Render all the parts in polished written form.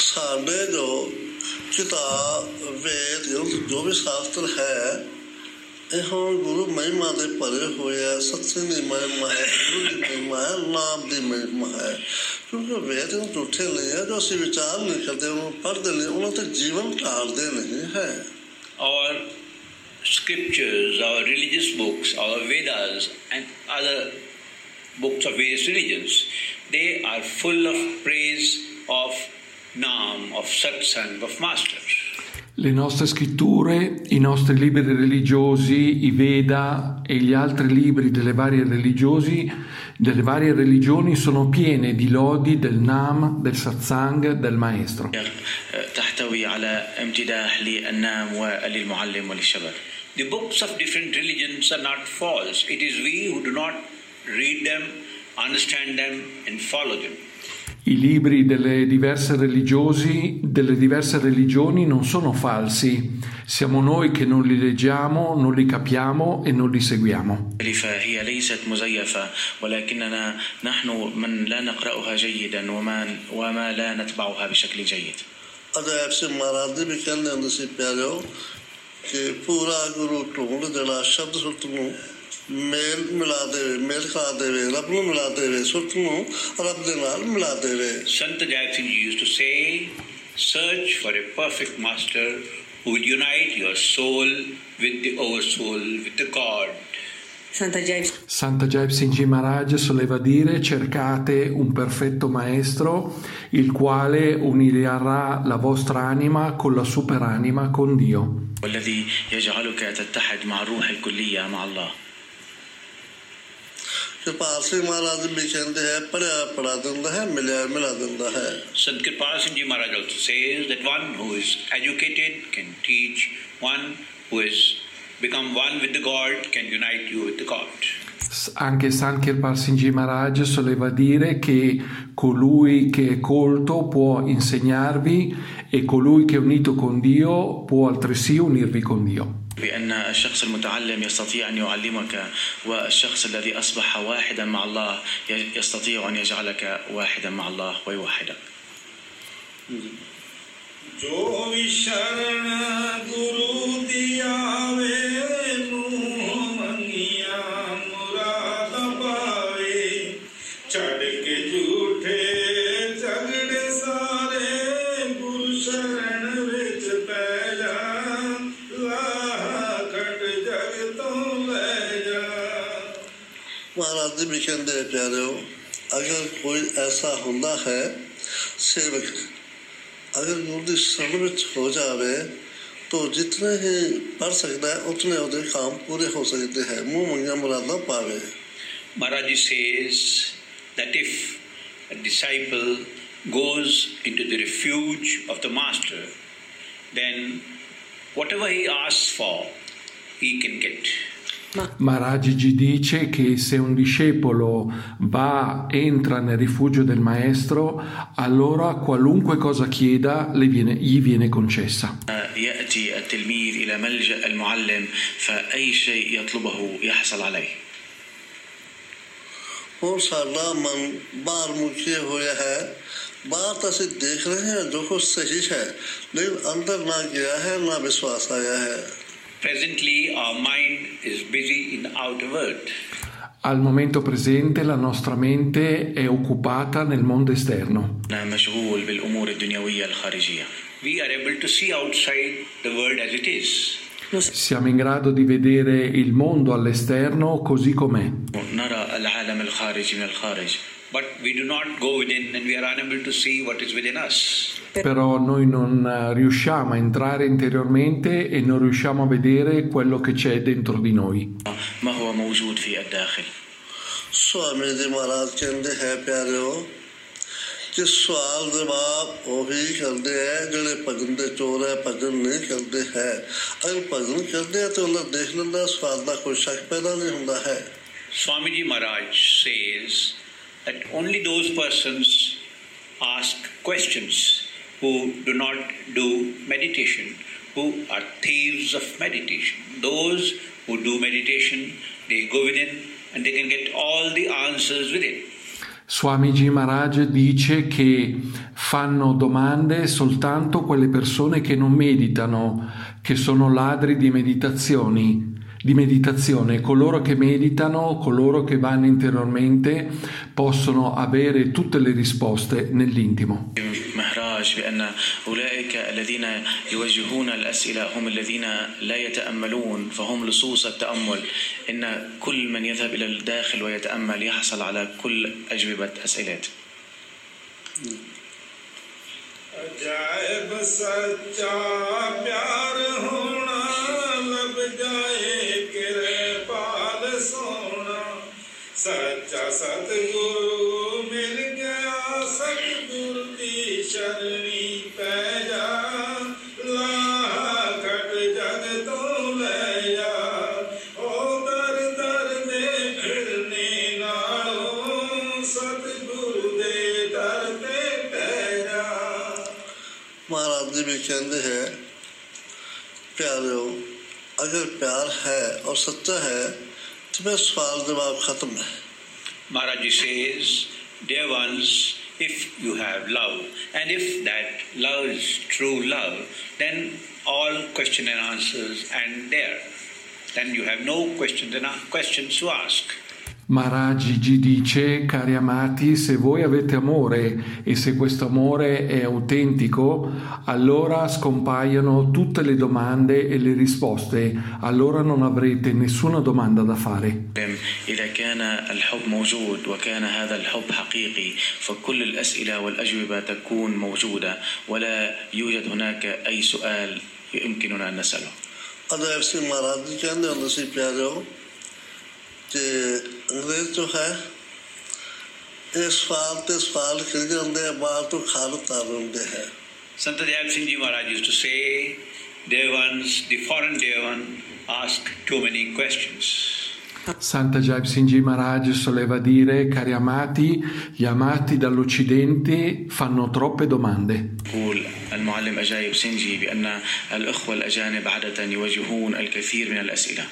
साढ़े जो किताब वेद जो भी शास्त्र है ਇਹ ਹੁਣ ਗੁਰੂ ਮਹਿਮਾ ਦੇ ਭਰੇ ਹੋਏ ਆ, ਸਤਸੰਗ ਦੀ ਮਹਿਮਾ ਹੈ, ਗੁਰੂ ਦੀ ਮਹਿਮਾ ਹੈ, ਨਾਮ ਦੀ ਮਹਿਮਾ ਹੈ। ਕਿਉਂਕਿ ਵੇਦ ਨੂੰ ਝੂਠੇ ਨਹੀਂ ਹੈ, ਜੋ ਅਸੀਂ ਵਿਚਾਰ ਨਹੀਂ ਕਰਦੇ, ਉਹਨੂੰ ਪੜ੍ਹਦੇ ਨਹੀਂ, ਉਹਨਾਂ ਤੇ ਜੀਵਨ ਢਾਲਦੇ ਨਹੀਂ ਹੈ। Our scriptures, our religious books, our Vedas and other books of various religions, they are full of praise of Naam, of Satsang, of Masters. Le nostre scritture, i nostri libri religiosi, i Veda e gli altri libri delle varie religioni sono piene di lodi del Nam, del Satsang, del Maestro. تحتوي على امتداح للنام وللمعلم وللشباب. The books of different religions are not false. It is we who do not read them, understand them and follow them. I libri delle diverse religioni non sono falsi, siamo noi che non li leggiamo, non li capiamo e non li seguiamo. هي ليست مزيفة ولكننا نحن من لا نقرأها جيدا وما لا نتبعها بشكل جيد. ਅਜੈਬ ਸਿੰਘ ਮਹਾਰਾਜ ਜੀ ਵੀ ਕਹਿੰਦੇ ਹੁੰਦੇ ਸੀ ਪਿਆਰਿਓ ਕਿ ਪੂਰਾ ਗੁਰੂ ਢੂੰਡ ਜਿਹੜਾ ਸ਼ਬਦ ਸੁਰਤ ਨੂੰ ਮੇਲ ਮਿਲਾ ਦੇਵੇ, ਮੇਲ ਖਾ ਦੇਵੇ, ਰੱਬ ਨੂੰ ਮਿਲਾ ਦੇਵੇ, ਸੁਰਤ ਨੂੰ ਰੱਬ ਦੇ ਨਾਲ ਮਿਲਾ ਦੇਵੇ। Sant Ajay Singh Ji used to say, search for a perfect master who will unite your soul with the oversoul, with the God. Sant'Ajay Singh Ji Maharaj soleva dire: cercate un perfetto maestro il quale unirà la vostra anima con la superanima, con Dio. والذي يجعلك تتحد مع الروح الكلية مع الله. ਕਿਰਪਾਲ ਸਿੰਘ ਮਹਾਰਾਜ ਵੀ ਕਹਿੰਦੇ ਹੈ ਪੜ੍ਹਿਆ ਪੜਾ ਦਿੰਦਾ ਹੈ, ਮਿਲਿਆ ਮਿਲਾ ਦਿੰਦਾ ਹੈ। Sant Kirpal Singh Ji Maharaj also says that one who is educated can teach, one who is become one with the God can unite you with the God. Anche San Kirpal Singh Ji Maharaj soleva dire che colui che è colto può insegnarvi e colui che è unito con Dio può altresì unirvi con Dio. بأن الشخص المتعلم يستطيع أن يعلمك والشخص الذي أصبح واحدا مع الله يستطيع أن يجعلك واحدا مع الله ويوحدك. जो भी शरण गुरु दिया वे मंगिया मुराद पावे चढ़ के झूठे झगड़े सारे गुरु शरण विच पै जा लाखट जग तो ले जा। महाराज जी भी कहते हैं प्यारे, अगर कोई ऐसा हुंदा है सेवक, अगर गुरु की शरण में हो जाए तो जितने ही पढ़ सकता है उतने उसके काम पूरे हो सकते हैं, मुँह मंगा मुरादा पावे। Maharaj Ji says that if a disciple goes into the refuge of the master, then whatever he asks for, he can get. Maharaj Ji dice che se un discepolo entra nel rifugio del maestro, allora qualunque cosa chieda gli viene concessa. يأتي التلميذ إلى ملجأ المعلم فأي شيء يطلبه يحصل عليه. और सारा मन बाहर मुखी होया है, बाहर तो ਅਸੀਂ देख रहे हैं जो कुछ सही है, लेकिन अंदर ना गया है, ना विश्वास आया है। Presently our mind is busy in the outer world. Al momento presente la nostra mente è occupata nel mondo esterno. مشغول بالأمور الدنيوية الخارجية. We are able to see outside the world as it is. Siamo in grado di vedere il mondo all'esterno così com'è. نرى العالم الخارجي من الخارج. But we do not go within and we are unable to see what is within us. Però noi non riusciamo a entrare interiormente e non riusciamo a vedere quello che c'è dentro di noi. ما هو موجود في الداخل. स्वामी जी महाराज कहते हैं प्यारियो कि सवाल जवाब वही करते हैं ਜਿਹੜੇ ਭਜਨ ਦੇ ਚੋਰ ਹੈ, ਭਜਨ ਨਹੀਂ ਕਰਦੇ ਹੈ। ਅਗਰ ਭਜਨ ਕਰਦੇ ਆ ਤਾਂ ਉਹਨਾਂ ਦੇਖ ਲੈਂਦਾ ਸਵਾਲ ਦਾ ਕੋਈ ਸ਼ੱਕ ਪੈਦਾ ਨਹੀਂ ਹੁੰਦਾ ਹੈ। Swamiji Maharaj says that only those persons ask questions who do not do meditation, who are thieves of meditation. Those who do meditation, they go within and they can get all the answers within. Swamiji Maharaj dice che Fanno domande soltanto quelle persone che non meditano, che sono ladri di meditazione. Coloro che meditano, coloro che vanno interiormente, possono avere tutte le risposte nell'intimo. مهراج بأن أولئك الذين يوجهون الأسئلة هم الذين لا يتأملون فهم لصوص التأمل إن كل من يذهب إلى الداخل ويتأمل يحصل على كل أجوبة أسئلات. अजायब सच्चा प्यार होना लब जाए कृपाल सोना सच्चा सतगुरु मिल गया सतगुरु की शरणी पै जा ला घट जग तो ले जा ओ दर दर दे फिरने नालों सतगुरु दे दर ते पै जा। महाराज जी भी कहते हैं प्यारो अगर प्यार है और सच्चा है तो मैं सवाल जवाब खत्म है। Maharaj says, dear ones, if you have love, and if that love is true love, then all question and answers and there. Then you have no questions to ask. Maharaj Ji dice, cari amati, se voi avete amore e se questo amore è autentico, allora scompaiono tutte le domande e le risposte, allora non avrete nessuna domanda da fare. إذا كان الحب موجود وكان هذا الحب حقيقي فكل الأسئلة والأجوبة تكون موجودة ولا يوجد هناك أي سؤال يمكننا أن نسأله. अदैव सिंह महाराज जी कहते होंगे सी प्यारो कि अंग्रेज जो है ये सवाल कर जाते हैं बाहर तो खाल उतार देते हैं। Sant Dayal Singh Ji Maharaj used to say, dear ones, the foreign dear one ask too many questions. Santa Jai Singh Ji Maharaj soleva dire, cari amati, gli amati dall'Occidente fanno troppe domande. يقول المعلم أجايب سينجي بأن الأخوة الأجانب عادة يواجهون الكثير من الأسئلة.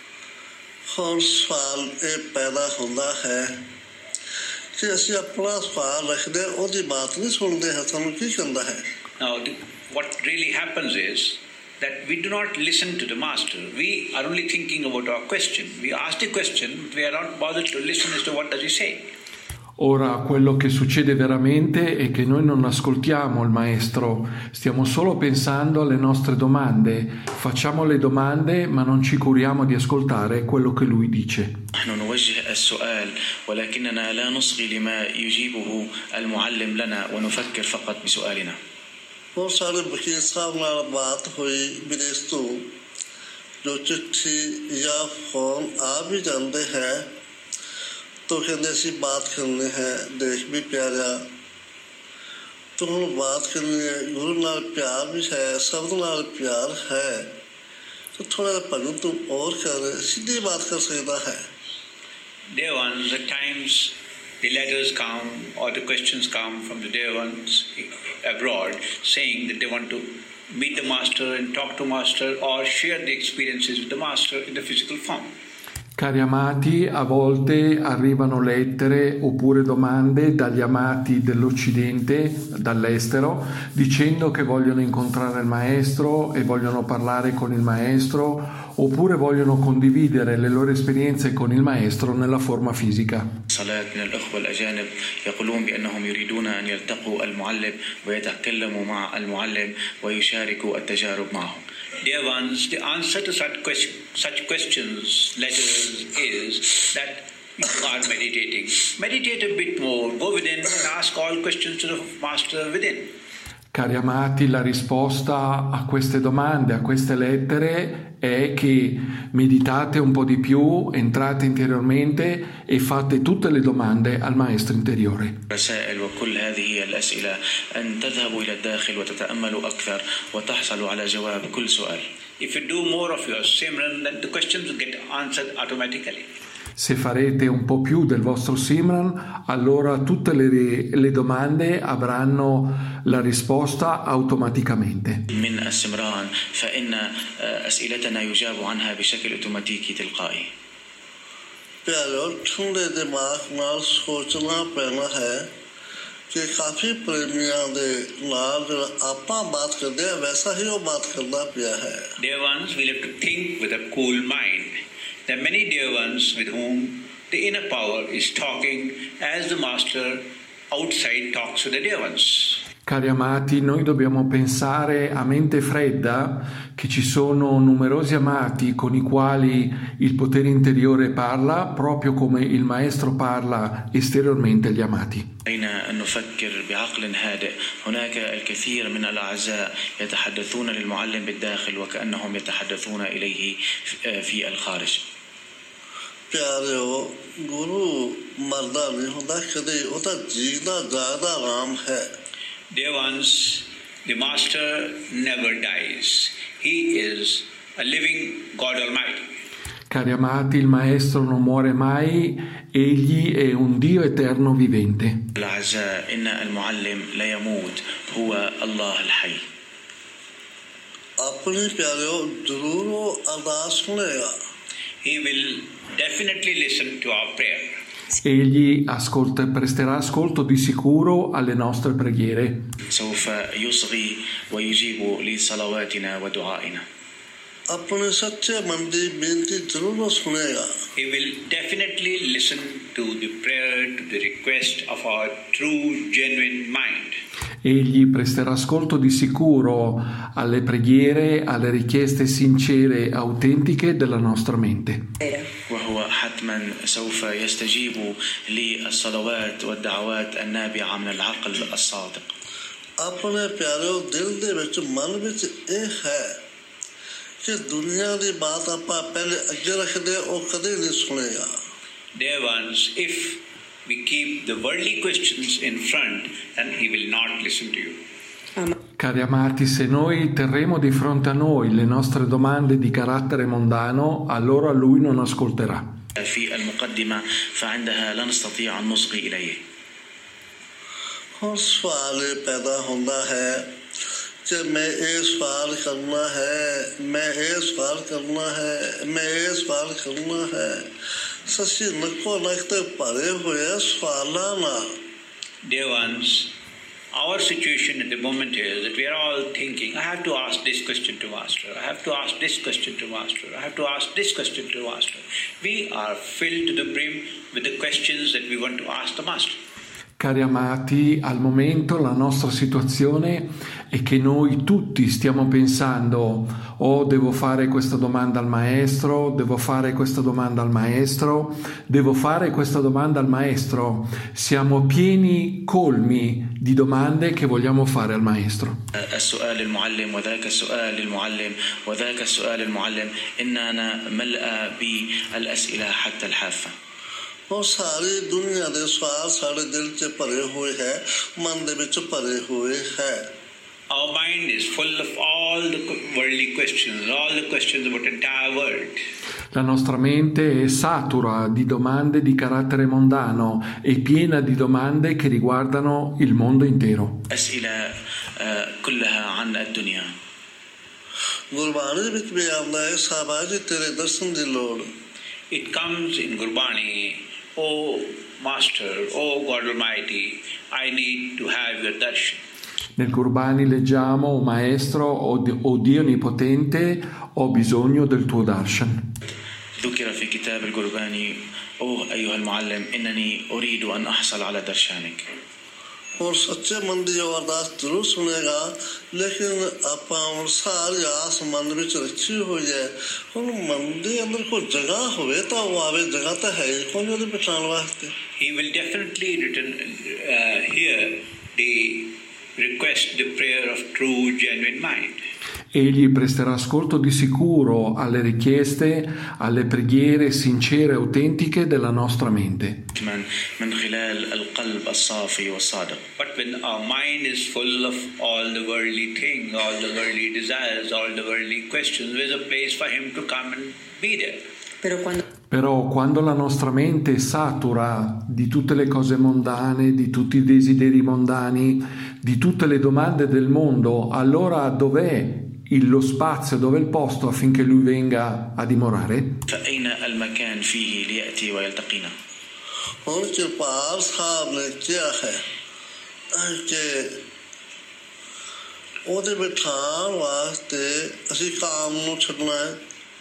ਹੁਣ ਸਵਾਲ ਇਹ ਪੈਦਾ ਹੁੰਦਾ ਹੈ ਕਿ ਅਸੀਂ ਆਪਣਾ ਸਵਾਲ ਰੱਖਦੇ ਉਹਦੀ ਬਾਤ ਨਹੀਂ ਸੁਣਦੇ ਹਾਂ ਸਾਨੂੰ ਕੀ ਕਹਿੰਦਾ ਹੈ। Now what really happens is that we do not listen to the master. We are only thinking about our question. We ask the question, but we are not bothered to listen as to what does he say. Ora quello che succede veramente è che noi non ascoltiamo il maestro, stiamo solo pensando alle nostre domande, facciamo le domande ma non ci curiamo di ascoltare quello che lui dice. نحن نوجه السؤال ولكننا لا نصغي لما يجيبه المعلم لنا ونفكر فقط بسؤالنا. ਬਹੁਤ ਸਾਰੇ ਵਕੀਲ ਸਾਹਿਬ ਨਾਲ ਬਾਤ ਹੋਈ ਵਿਦੇਸ਼ ਤੋਂ ਜੋ ਚਿੱਠੀ ਜਾਂ ਫੋਨ ਆ ਵੀ ਜਾਂਦੇ ਹੈ तो कहते ऐसी बात करनी है देश भी प्यारा तो हम बात करनी है गुरु नाल प्यार भी है शब्द नाल प्यार है तो थोड़ा भगत तुम और कर सीधी बात कर सकता है। Dear ones, at times the letters come or the questions come from the dear ones abroad saying that they want to meet the master and talk to master or share the experiences with the master in the physical form. Cari amati, a volte arrivano lettere oppure domande dagli amati dell'Occidente, dall'estero, dicendo che vogliono incontrare il maestro e vogliono parlare con il maestro oppure vogliono condividere le loro esperienze con il maestro nella forma fisica. صلاة من الأخوة الأجانب يقولون بأنهم يريدون أن يلتقوا المعلم ويتكلموا مع المعلم ويشاركوا التجارب معه. Dear ones, the answer to such questions, letters, is that you are meditating. Meditate a bit more, go within and ask all questions to the master within. Cari amati, la risposta a queste domande, a queste lettere è che meditate un po' di più, entrate interiormente e fate tutte le domande al maestro interiore. رسائل وكل هذه الأسئلة أن تذهبوا إلى الداخل وتتأملوا أكثر وتحصلوا على جواب كل سؤال. If you do more of your Simran, then the questions will get answered automatically. Se farete un po' più del vostro Simran, allora tutte le domande avranno la risposta automaticamente. من السمران فإن أسئلتنا يجاب عنها بشكل أوتوماتيكي تلقائي. प्यारो ठंडे दिमाग नाल सोचना पैना है कि काफी प्रेमियां दे नाल जिहड़ा आपां बात करदे आ वैसा ही वो बात करदा पिया है. Dear ones, we'll have to think with a cool mind. There are many dear ones with whom the inner power is talking as the master outside talks to the dear ones. Cari amati, noi dobbiamo pensare a mente fredda che ci sono numerosi amati con i quali il potere interiore parla, proprio come il maestro parla esteriormente agli amati. علينا أن نفكر بعقل هادئ. هناك الكثير من الأعزاء يتحدثون للمعلم بالداخل وكأنهم يتحدثون إليه في الخارج. प्यारे गुरु मरदा नहीं होता कदे उता जीदा जागदा राम है. Dear ones, the master never dies. He is a living God Almighty. Cari amati, il maestro non muore mai, egli è un Dio eterno vivente. الأعزاء إن المعلم لا يموت هو الله الحي. अपने प्यारे जरूर वो अरदास सुनेगा. He will definitely listen to our prayer. Egli presterà ascolto di sicuro alle nostre preghiere. سوف يصغي ويجيب لصلواتنا ودعائنا. अपने सच्चे मन की बेनती जरूर सुनेगा. He will definitely listen to the prayer, to the request of our true, genuine mind. Egli presterà ascolto di sicuro alle preghiere, alle richieste sincere e autentiche della nostra mente. وهو حتما سوف يستجيب للصلوات والدعوات النابعة من العقل الصادق. अपने प्यारे दिल दे विच मन विच ਇਹ है कि दुनिया दी बात ਆਪਾਂ पहले ਅੱਗੇ ਰੱਖਦੇ ਉਹ ਕਦੇ ਨਹੀਂ ਸੁਣੇਗਾ. Dear ones, if we keep the worldly questions in front, then he will not listen to you. Cari amati, se noi terremo di fronte a noi le nostre domande di carattere mondano, allora lui non ascolterà. في المقدمة فعندها لا نستطيع أن نصغي إليه. और सवाल पैदा होता है कि मैं ये सवाल करना है, मैं ये सवाल करना है, मैं ये सवाल करना है. सच्ची नको लगते भरे हुए सवालों नाल. Dear ones, our situation at the moment is that we are all thinking, I have to ask this question to Master, I have to ask this question to Master, I have to ask this question to Master. We are filled to the brim with the questions that we want to ask the Master. Cari amati, al momento la nostra situazione è che noi tutti stiamo pensando: oh, devo fare questa domanda al maestro, devo fare questa domanda al maestro, devo fare questa domanda al maestro. Siamo pieni, colmi di domande che vogliamo fare al maestro. السؤال المعلم وذاك السؤال للمعلم وذاك السؤال للمعلم إننا ملأ بالأسئلة حتى الحافة. और सारी दुनिया के सवाल सारे दिल च भरे हुए है, मन दे विच भरे हुए है. Our mind is full of all the worldly questions, all the questions about the entire world. La nostra mente è satura di domande di carattere mondano e piena di domande che riguardano il mondo intero. أسئلة كلها عن الدنيا. गुरबाणी विच भी आंदा है साहबा जी तेरे दर्शन दी लोड़. It comes in Gurbani, oh Master, oh God Almighty, I need to have your darshan. Nel Gurbani leggiamo: o maestro, o Dio Onnipotente, ho bisogno del tuo darshan. ذكر في كتاب القرباني أوه أيها المعلم إنني أريد أن أحصل على درشانك. और सच्चे मन की अरदास जरूर सुनेगा, लेकिन आप सारी आस मन में रखी हुई है. हम मन के अंदर कोई जगह होवे तो वो आवे, जगह तो है ही कौन जो बिठाने वास्ते. He will definitely hear the request, the prayer of true, genuine mind. Egli presterà ascolto di sicuro alle richieste, alle preghiere sincere e autentiche della nostra mente. من خلال القلب الصافي والصادق. But when our mind is full of all the worldly things, all the worldly desires, all the worldly questions, there is a place for him to come and be there. Però quando la nostra mente è satura di tutte le cose mondane, di tutti i desideri mondani, di tutte le domande del mondo, allora dov'è lo spazio, dov'è il posto affinché lui venga a dimorare? فأين المكان فيه ليأتي ويلتقينا؟ और कृपाल साहब ने क्या है ਕਿ ਉਹਦੇ ਬਿਠਾਉਣ ਵਾਸਤੇ ਅਸੀਂ ਕਾਮ ਨੂੰ ਛੱਡਣਾ ਹੈ,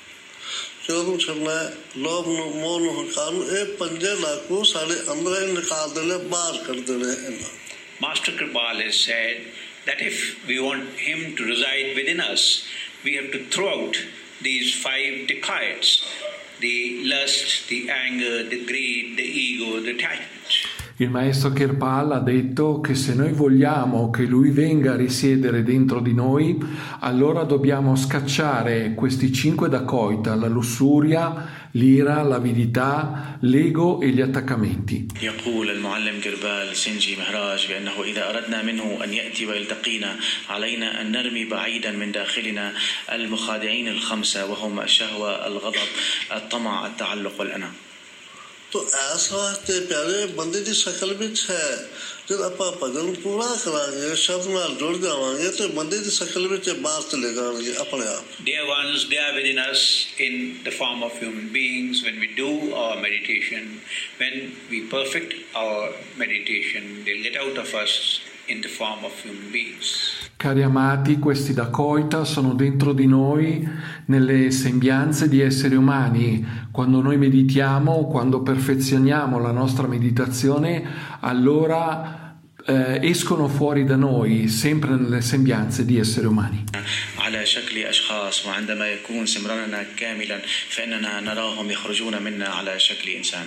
क्रोध ਨੂੰ ਛੱਡਣਾ ਹੈ, ਲੋਭ ਨੂੰ, ਮੋਹ ਨੂੰ, ਹੰਕਾਰ ਨੂੰ, ਇਹ ਪੰਜੇ ਲਾਕੂ ਸਾਡੇ ਅੰਦਰ ਹੀ ਨਿਕਾਲ ਦੇਣੇ, ਬਾਹਰ ਕੱਢ ਦੇਣੇ ਇਹਨਾਂ। Master Kripal has said that if we want him to reside within us, we have to throw out these 5 dacoits: the lust, the anger, the greed, the ego, the attachment. Il maestro Kirpal ha detto che se noi vogliamo che lui venga a risiedere dentro di noi, allora dobbiamo scacciare questi 5 dacoita: la lussuria, l'ira, l'avidità, l'ego e gli attaccamenti. يقول المعلم كربال سنجي مهراج بأنه إذا أردنا منه أن يأتي ويلتقينا علينا أن نرمي بعيدا من داخلنا المخادعين الخمسة وهم الشهوة، الغضب، الطمع، التعلق والأنا. तो ऐसा वास्ते प्यारे बंदे की शक्ल विच है। जब आप भजन पूरा करांगे, शब्द नाल जुड़ जावांगे तो बंदे की शक्ल विच बाहर चले जाएंगे अपने आप। Dear ones, they are within us in the form of human beings. When we do our meditation, when we perfect our meditation, they'll get out of us in the form of human beings. Cari amati, questi dacoita sono dentro di noi nelle sembianze di esseri umani. Quando noi meditiamo, quando perfezioniamo la nostra meditazione, allora escono fuori da noi, sempre nelle sembianze di esseri umani. على شكل أشخاص، وعندما يكون سمراننا كاملا فإننا نراهم يخرجون منا على شكل إنسان.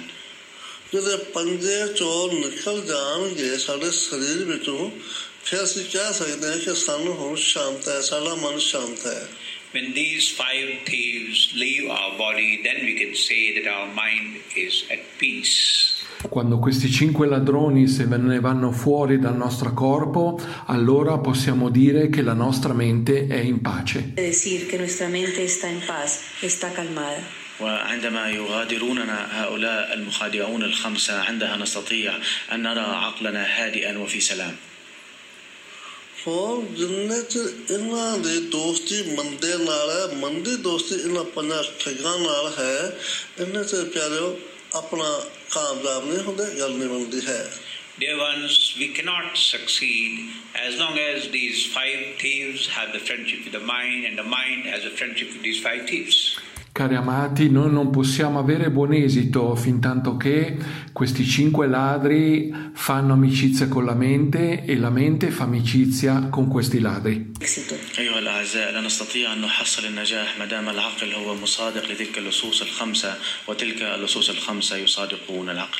जब पंजे चोर निकल जाएंगे सारे शरीर विचों, फिर ਅਸੀਂ ਕਹਿ ਸਕਦੇ ਹਾਂ ਕਿ ਸਾਨੂੰ ਹੁਣ ਸ਼ਾਂਤ ਹੈ, ਸਾਡਾ ਮਨ ਸ਼ਾਂਤ ਹੈ। When these 5 thieves leave our body, then we can say that our mind is at peace. Quando questi 5 ladroni se ne vanno fuori dal nostro corpo, allora possiamo dire che la nostra mente è in pace. Decir que nuestra mente está en paz, está calmada. وعندما يغادروننا هؤلاء المخادعون الخمسة عندها نستطيع أن نرى عقلنا هادئا وفي سلام. और जिन्ने च इन्हां दी दोस्ती मंदे नाल है, मंदी दोस्ती इन्हां पंजां ठगां नाल है, इन्ने च प्यारेओ अपना कामयाब नहीं होंदे, गल नहीं बनदी है। Dear ones, we cannot succeed as long as these 5 thieves have the friendship with the mind, and the mind has a friendship with these 5 thieves. Cari amati, noi non possiamo avere buon esito fin tanto che questi 5 ladri fanno amicizia con la mente e la mente fa amicizia con questi ladri. أيها الأعزاء، لا نستطيع أن نحصل النجاح ما دام العقل هو مصادق لتلك اللصوص الخمسة وتلك اللصوص الخمسة يصادقون العقل.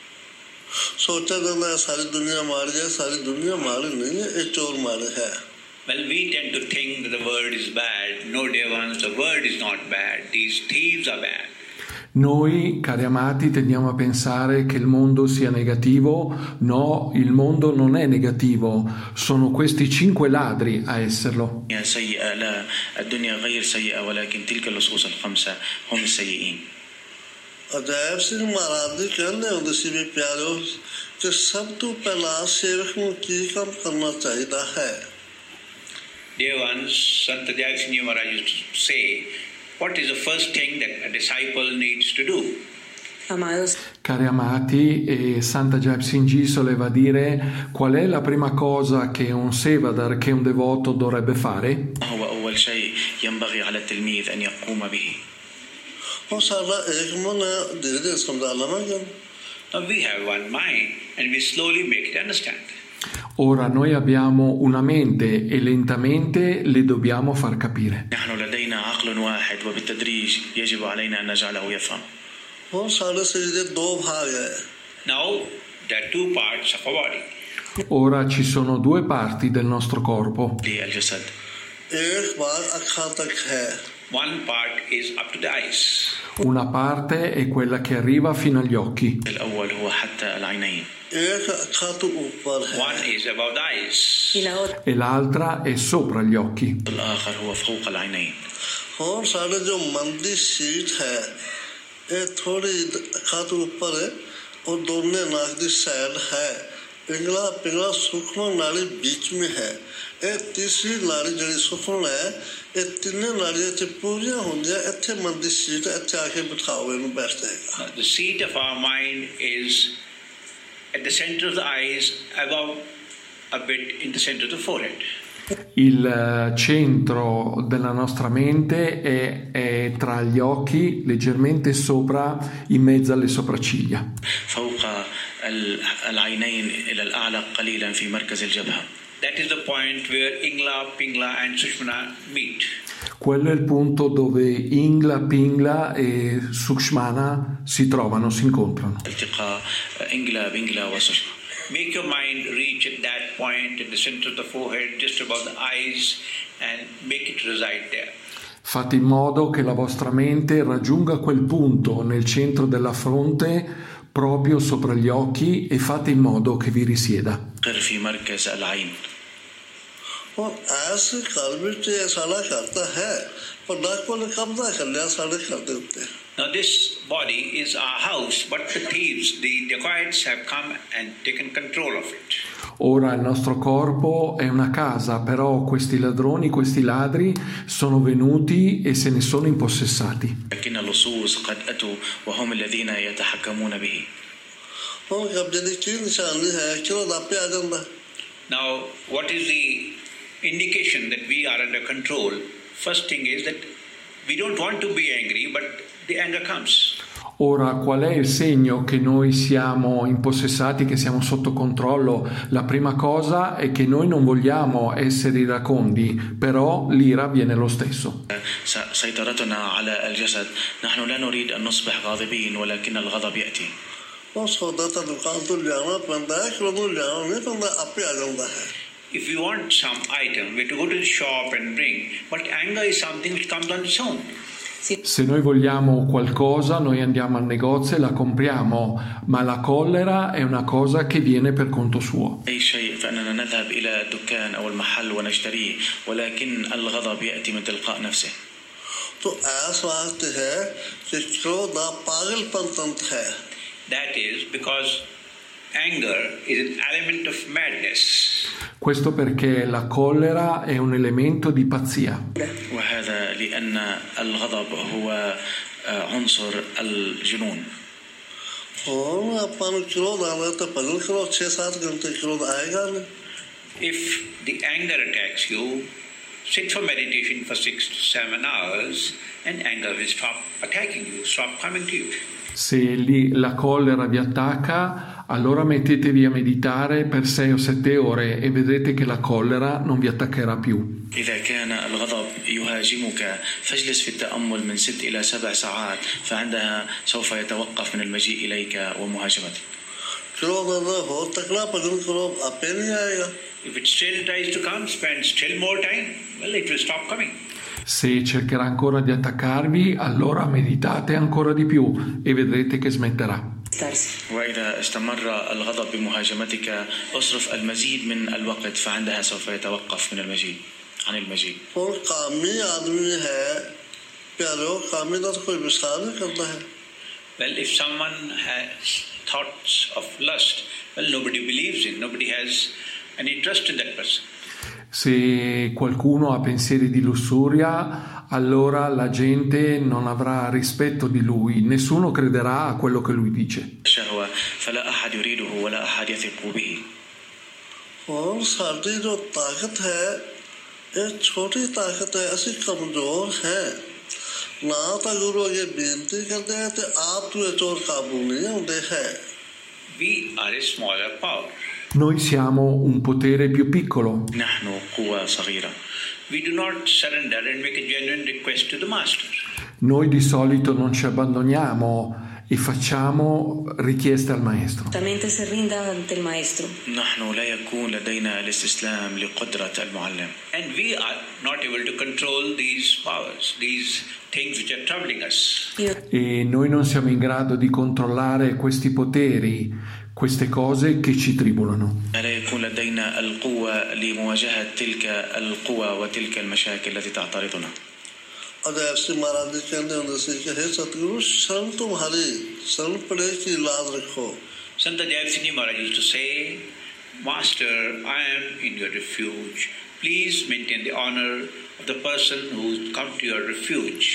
सोचा जाता है सारी दुनिया मार जाए, सारी दुनिया मारी नहीं है, ये चोर मारे है। Well, we tend to think that the world is bad. No, dear ones, the world is not bad. These thieves are bad. Noi, cari amati, tendiamo a pensare che il mondo sia negativo. No, il mondo non è negativo. Sono questi 5 ladri a esserlo. سيئة، لا، الدنيا غير سيئة، ولكن تلك اللصوص الخمسة هم السيئين. अजैब सिंह महाराज जी कहने होंदे सी भी प्यारो कि सब तो पहला सेवक ਨੂੰ ਕੀ ਕੰਮ ਕਰਨਾ ਚਾਹੀਦਾ ਹੈ। Dear ones, Sant Jai Singh Maharaj used to say, what is the first thing that a disciple needs to do? Amados, Cari amati, Santa Jai Singh Ji soleva dire qual è la prima cosa che un sevadar, che un devoto dovrebbe fare? هو أول شيء ينبغي على التلميذ أن يقوم به. ਉਹ ਸਾਡਾ ਇੱਕ ਮਨ ਧੀਰੇ ਧੀਰੇ ਸਮਝਾ ਲਵਾਂਗੇ। Now we have one mind and we slowly make it understand. Ora noi abbiamo una mente e lentamente le dobbiamo far capire. نحن لدينا عقل واحد وبالتدريج يجب علينا أن نجعله يفهم. ਹੁਣ ਸਾਡੇ ਸਰੀਰ ਦੇ 2 ਭਾਗ ਹੈ। Now there are 2 parts of our body. Ora ci sono 2 parti del nostro corpo. للجسد. एक भाग ਅੱਖਾਂ तक है। One part is up to the eyes. Una parte è quella che arriva fino agli occhi. الأول هو حتى العينين. एक ਅੱਖਾਂ ਤੋਂ ਉੱਪਰ है। One is above the eyes. y la otra E l'altra è sopra gli occhi. الآخر هو فوق العينين. ਹੁਣ ਸਾਡੇ ਜੋ ਮਨ ਦੀ ਸੀਟ ਹੈ ਇਹ ਥੋੜੀ ਅੱਖਾਂ ਤੋਂ ਉੱਪਰ ਹੈ और दोनों नाक की साइड है। पिंगला पिंगला सूक्ष्म नाड़ी बीच में है। ये तीसरी नाड़ी जी सूक्ष्म है, ये तीनों नाड़ियां च पूरी होंगे। इत्थे मन की सीट इत्थे आके बिठाओ, इन्हें बैठ जाएगा। The seat of our mind is at the center of the eyes, above a bit in the center of the forehead. Il centro della nostra mente è tra gli occhi, leggermente sopra, in mezzo alle sopracciglia. فوق العينين إلى الأعلى قليلا في مركز الجبهة. That is the point where Ingla, Pingla and Sushmana meet. Quello è il punto dove Ingla, Pingla e Sukshmana si trovano, si incontrano. التقاء إنجلا بإنجلا وسوشما. Make your mind reach at that point in the center of the forehead, just above the eyes, and make it reside there. Fate in modo che la vostra mente raggiunga quel punto nel centro della fronte, proprio sopra gli occhi, e fate in modo che vi risieda. في مركز العين. और ऐसे कर भी सारा करता है पर डाकुओं ने कब्जा कर लिया सारे कर देते हैं. Now this body is our house, but the thieves, the dacoits have come and taken control of it. Ora il nostro corpo è una casa, però questi ladroni, questi ladri sono venuti e se ne sono impossessati. لكن اللصوص قد أتوا وهم الذين يتحكمون به. और कब्जे की क्या निशानी है क्यों दापे आ जाता. Now what is the indication that we are under control? First thing is that we don't want to be angry, but the anger comes. Ora, qual è il segno che noi siamo impossessati, che siamo sotto controllo? La prima cosa è che noi non vogliamo essere iracondi, però l'ira viene lo stesso. سيطرتنا على الجسد نحن لا نريد أن نصبح غاضبين ولكن الغضب يأتي. और सौदा तो दुकान तो जाना पड़ता है क्यों तो जाना नहीं पड़ता आपे आ जाता है. If we want some item, we have to go to the shop and bring. But anger is something which comes on its own. Se noi vogliamo qualcosa, noi andiamo al negozio e la compriamo, ma la collera è una cosa che viene per conto suo. أي شيء فإننا نذهب إلى الدكان أو المحل ونشتريه ولكن الغضب يأتي من تلقاء نفسه. तो ऐसा बात है कि क्रोध पागलपन तंत्र है. That is because anger is an element of madness. Questo perché la collera è un elemento di pazzia. وهذا لأن الغضب هو عنصر الجنون. और अपन क्रोध आ रहा तो पगल करो 6-7 घंटे क्रोध आएगा नहीं. If the anger attacks you, sit for meditation for 6 to 7 hours and anger will stop attacking you, stop coming to you. Se la collera vi attacca, allora mettetevi a meditare per 6 o 7 ore e vedrete che la collera non vi attaccherà più. إذا كان الغضب يهاجمك فاجلس في التأمل من 6 إلى 7 ساعات فعندها سوف يتوقف من المجيء إليك ومهاجمتك. क्रोध हो तकड़ा पगल करो आपे नहीं आएगा. If it still tries to come, spend still more time, well, it will stop coming. Se cercherà ancora di attaccarvi, allora meditate ancora di più e vedrete che smetterà. وإذا استمر الغضب بمهاجمتك اصرف المزيد من الوقت فعندها سوف يتوقف من المجيء عن المجيء. और कामी आदमी है प्यारो कामी तो कोई विश्वास नहीं करता है. Well, if someone has thoughts of lust, well, nobody believes in, nobody has any trust in that person. Se qualcuno ha pensieri di lussuria, allora la gente non avrà rispetto di lui, nessuno crederà a quello che lui dice. فلا أحد يريده ولا أحد يثق به. और साडी जो ताकत है ये छोटी ताकत है ऐसी कमजोर है ना तो गुरु ये बेनती करते हैं तो आप तो चोर काबू नहीं होते हैं. We are a smaller power. Noi siamo un potere più piccolo. نحن قوة صغيرة. We do not surrender and make a genuine request to the master. Noi di solito non ci abbandoniamo e facciamo richieste al maestro. Justamente se rinda ante il maestro. نحن لا يكون لدينا الاستسلام لقدرة المعلم. And we are not able to control these powers, these things which are troubling us. E noi non siamo in grado di controllare questi poteri, queste cose che ci tribulano. لا يكون لدينا القوة لمواجهة تلك القوى وتلك المشاكل التي تعترضنا. अजय श्री महाराज जी कहते होंगे से कि हे सतगुरु शरण तुम्हारी शरण पड़े की लाज रखो. Sant Jai Singh Maharaj used to say, Master, I am in your refuge. Please maintain the honor of the person who come to your refuge.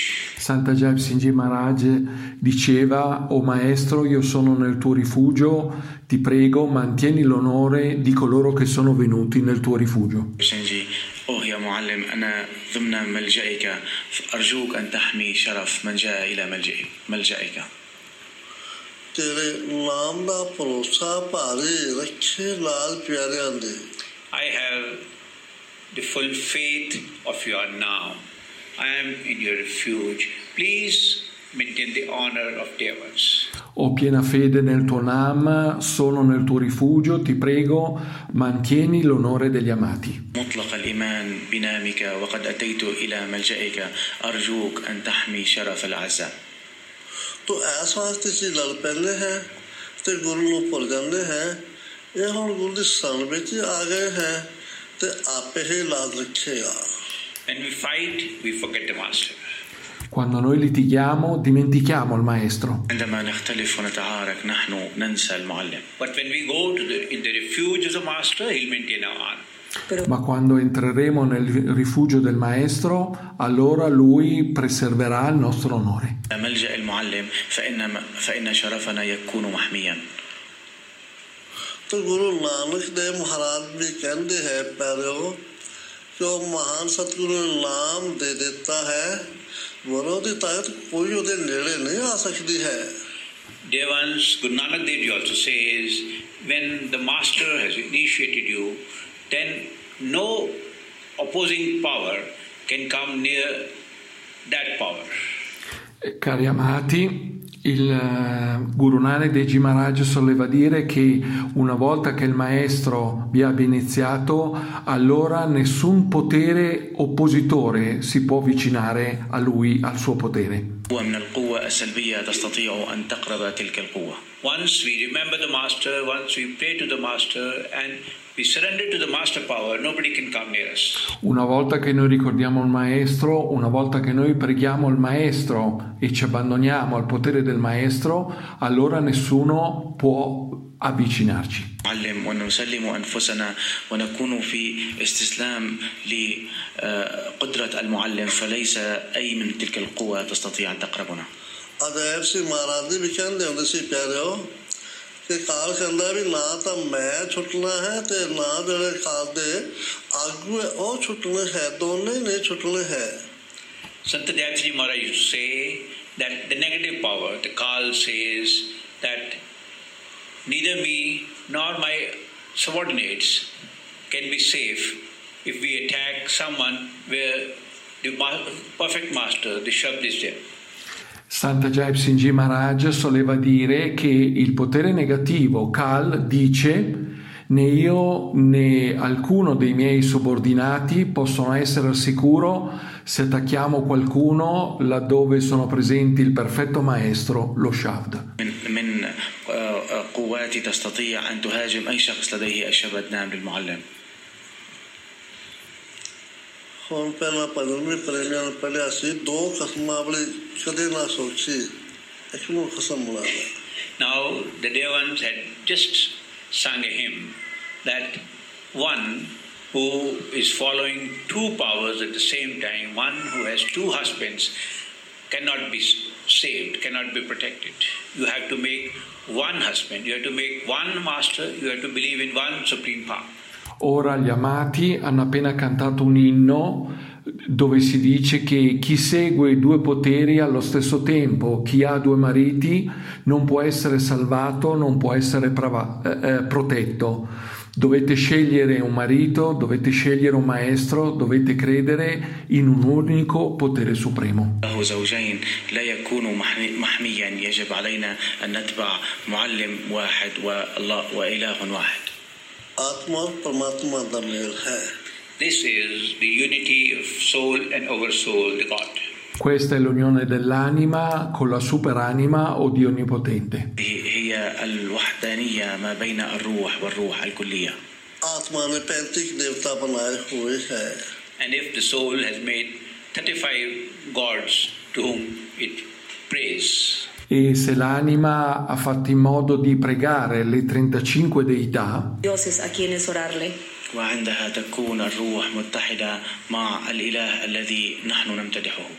Santa Jai Singh Maharaj diceva: "O maestro, io sono nel tuo rifugio, ti prego mantieni l'onore di coloro che sono venuti nel tuo rifugio." سنجي أوه يا معلم أنا ضمن ملجئك أرجوك أن تحمي شرف من جاء إلى ملجئك. ਤੇਰੇ ਨਾਮ ਦਾ ਭਰੋਸਾ ਭਾਰੇ ਰੱਖੇ ਲਾਲ ਪਿਆਰਿਆਂ ਦੇ। I have the full faith of your name. I am in your refuge. Please maintain the honor of devas. Ho piena fede nel tuo Nam, sono nel tuo rifugio, ti prego mantieni l'onore degli amati. مطلق الإيمان بنامك وقد أتيت إلى ملجئك أرجوك أن تحمي شرف العزة. ਤੋ ਇਸ ਵਾਸਤੇ ਸੀ ਲੜ ਪੈਂਦੇ ਹੈ ਤੇ ਗੁਰੂ ਨੂੰ ਭੁੱਲ ਜਾਂਦੇ ਹੈ। ਇਹ ਹੁਣ ਗੁਰੂ ਦੀ ਸ਼ਰਨ ਵਿੱਚ ਆ ਗਏ ਹੈ ਤੇ ਆਪੇ ਹੀ ਲਾਜ ਰੱਖੇਗਾ। When we fight, we forget the master. Quando noi litighiamo, dimentichiamo il maestro. عندما نختلف ونتعارك نحن ننسى المعلم. But when we go in the refuge of the master, he'll maintain our honor. Ma quando entreremo nel rifugio del maestro, allora lui preserverà il nostro onore. ملجأ المعلم فإن شرفنا يكون محميا. तो गुरु नानक देव महाराज भी कहते हैं प्यारो जो महान सतगुरु ने नाम दे देता है विरोधी ताकत कोई उहदे नेड़े नहीं आ सकती है। Devans, Guru Nanak Dev Ji also says, when the master has initiated you, then no opposing power can come near that power. Cari amati, il Guru Nanak Dev Ji Maharaj soleva dire che una volta che il maestro vi abbia iniziato, allora nessun potere oppositore si può avvicinare a lui, al suo potere. ومن القوة السلبية تستطيع أن تقرب تلك القوة. Once we remember the master, once we pray to the master and we surrender to the master power, nobody can come near us. Una volta che noi ricordiamo il maestro, una volta che noi preghiamo il maestro e ci abbandoniamo al potere del maestro, allora nessuno può avvicinarci. معلم ونسلم أنفسنا ونكون في استسلام لقدرة المعلم فليس أي من تلك القوة تستطيع أن تقربنا. अदैब सिंह महाराज जी भी कहते होंगे सी प्यारे कि काल कहता भी ना तो मैं छुटना है ते ना जेड़े काल दे आगू है वो छुटने है, दोनों ही नहीं छुटने है। Sant Jai Ji Maharaj used to say that the negative power, the Kal says that neither me nor my subordinates can be safe if we attack someone where the perfect master, the Shabd, is there. Santa Jai Singh Ji Maharaj soleva dire che il potere negativo, Kal, dice: né io né alcuno dei miei subordinati possono essere al sicuro se attacchiamo qualcuno laddove sono presenti il perfetto maestro, lo Shabd. من قواتي تستطيع أن تهاجم أي شخص لديه الشبد نام للمعلم. ਹੁਣ ਪਹਿਲਾਂ ਭਜਨ ਵੀ ਪ੍ਰੇਮੀਆਂ ਨੇ ਪੜ੍ਹਿਆ ਸੀ ਦੋ ਕਸਮਾਂ ਵਾਲੀ ਕਦੇ ਨਾ ਸੋਚੀ ਇੱਕ ਨੂੰ ਕਸਮ ਬਣਾ ਲਿਆ। Now the Devans had just sung a hymn that one who is following two powers at the same time, one who has two husbands, cannot be saved, cannot be protected. You have to make one husband, you have to make one master, you have to believe in one supreme power. Ora gli amati hanno appena cantato un inno dove si dice che chi segue due poteri allo stesso tempo, chi ha due mariti, non può essere salvato, non può essere protetto. Dovete scegliere un marito, dovete scegliere un maestro, dovete credere in un unico potere supremo. له زوجين لا يكون محميا يجب علينا أن نتبع معلم واحد والله وإله واحد. आत्मा और परमात्मा का मेल है। This is the unity of soul and oversoul, the God. Questa è l'unione dell'anima con la superanima o Dio Onnipotente. هي الوحدانية ما بين الروح والروح الكلية. आत्मा ने 35 देवता बनाए हुए हैं। And if the soul has made 35 gods to whom it prays, E se l'anima ha fatto in modo di pregare le 35 deità, dioses a quienes orarle, وعندها تكون الروح متحدة مع الإله الذي نحن نمتدحه.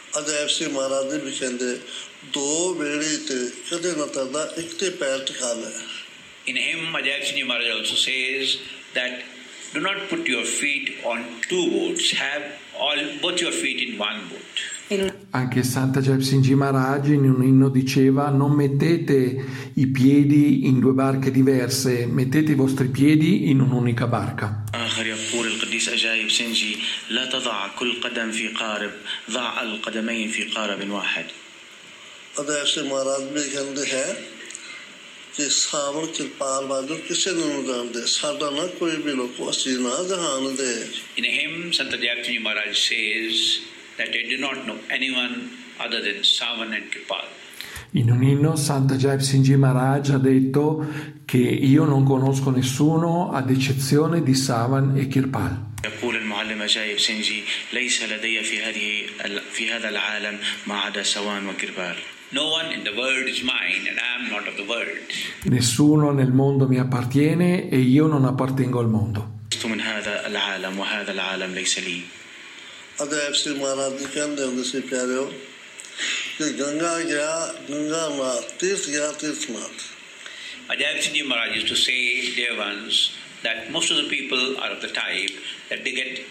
ਅਜੈਬ ਸਿੰਘ ਮਹਾਰਾਜ ਜੀ ਵੀ ਕਹਿੰਦੇ ਦੋ ਵੇਲੇ ਤੇ ਕਦੇ ਨਾ ਤਰਦਾ ਇੱਕ ਤੇ ਪੈਰ ਟਿਕਾ ਲੈ. In him, Ajay Singh Maharaj also says that do not put your feet on two boats, have both your feet in one boat. Anche Santa Jai Singh Ji Maharaj in un inno diceva: non mettete i piedi in due barche diverse, mettete i vostri piedi in un'unica barca. آخر يقول القديس أجايب سنجي لا تضع كل قدم في قارب ضع القدمين في قارب واحد. ਅਜੈਬ ਸਿੰਘ ਮਹਾਰਾਜ ਵੀ ਕਹਿੰਦੇ ਹੈ ਕਿ ਸਾਵਣ ਕਿਰਪਾਲ ਵਾਜੋ ਕਿਸੇ ਨੂੰ ਨਹੀਂ ਜਾਣਦੇ ਸਾਡਾ ਨਾ ਕੋਈ ਵੀ ਲੋਕ ਅਸੀਂ ਨਾ ਜਹਾਨ ਦੇ. In him, Sant Ajay Singh Maharaj says that they do not know anyone other than Savan and Kripal. In un inno Santa Jai Singh Ji Maharaj ha detto che io non conosco nessuno ad eccezione di Savan e Kirpal. يقول المعلم أجايب سنجي ليس لدي في هذا العالم ما عدا سوان وكربال. No one in the world is mine and I am not of the world. Nessuno nel mondo mi appartiene e io non appartengo al mondo. لست من هذا العالم وهذا العالم ليس لي. ਅਜੈਬ ਸਿੰਘ ਮਹਾਰਾਜ ਜੀ ਕਹਿੰਦੇ ਹੁੰਦੇ ਸੀ ਪਿਆਰਿਓ ਕਿ ਗੰਗਾ ਗਿਆ ਗੰਗਾ ਨਾਥ ਤੀਰਥ ਗਿਆ ਤੀਰਥਨਾਥ. Ajay Singh Maharaj used to say, dear ones, that most of the people are of the type that they get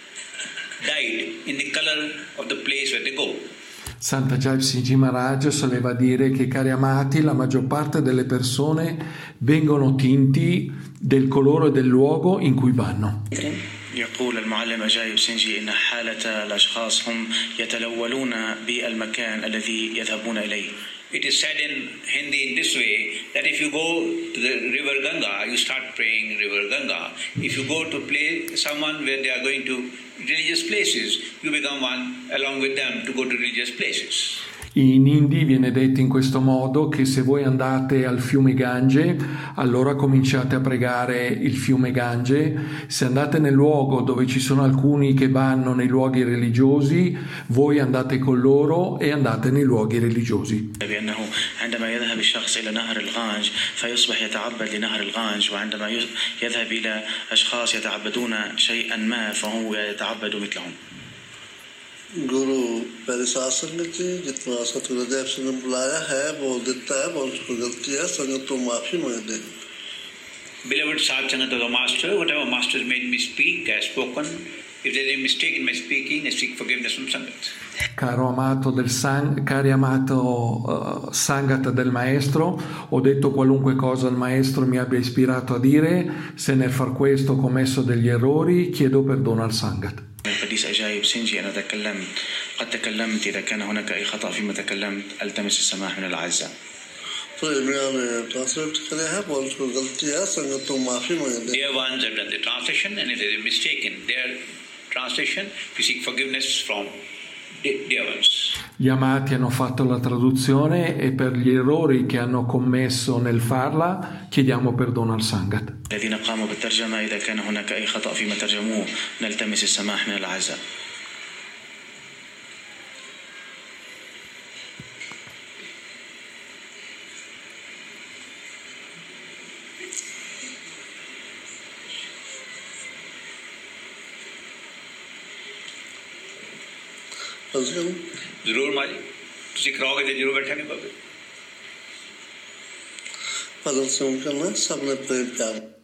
dyed in the color of the place where they go. Santa Jai Singh Ji Maharaj soleva dire che, cari amati, la maggior parte delle persone vengono tinti del colore del luogo in cui vanno. يقول المعلم أجايب سنجي إن حالة الأشخاص هم يتلولون بالمكان الذي يذهبون إليه. It is said in Hindi in this way that if you go to the river Ganga, you start praying river Ganga. If you go to someone where they are going to religious places, you become one along with them to go to religious places. In Hindi viene detto in questo modo che se voi andate al fiume Gange, allora cominciate a pregare il fiume Gange. Se andate nel luogo dove ci sono alcuni che vanno nei luoghi religiosi, voi andate con loro e andate nei luoghi religiosi. بأنه عندما يذهب الشخص إلى نهر الغانج فيصبح يتعبد لنهر الغانج وعندما يذهب إلى أشخاص يتعبدون شيئا ما فهو يتعبد مثلهم. गुरु पहले शासन में थी जितना सतगुरुदेव सिंह ने बुलाया है बोल देता है बहुत गलती है संगत तो माफी मांग दे. Beloved Sadh Sangat of the Master, whatever Master has made me speak, I have spoken. If there is a mistake in my speaking, I seek forgiveness from Sangat. Cari amato Sangat del Maestro, ho detto qualunque cosa il Maestro mi abbia ispirato a dire. Se nel far questo ho commesso degli errori, chiedo perdono al Sangat. القديس أجايب سنجي أنا قد تكلمت إذا كان هناك أي خطأ فيما تكلمت ألتمس السماح من الأعزاء. Dear ones have done the translation, and if there is a mistake in their translation, we seek forgiveness from dear ones. Gli amati hanno fatto la traduzione e per gli errori che hanno commesso nel farla chiediamo perdono al Sangat. الذين قاموا بالترجمة إذا كان هناك أي خطأ فيما ترجموه نلتمس السماح من الأعزاء. जरूर माँ जी तुसी कराओगे तो जरूर बैठा नहीं पाओगे. भजन सुन करना सबने प्रेम प्यार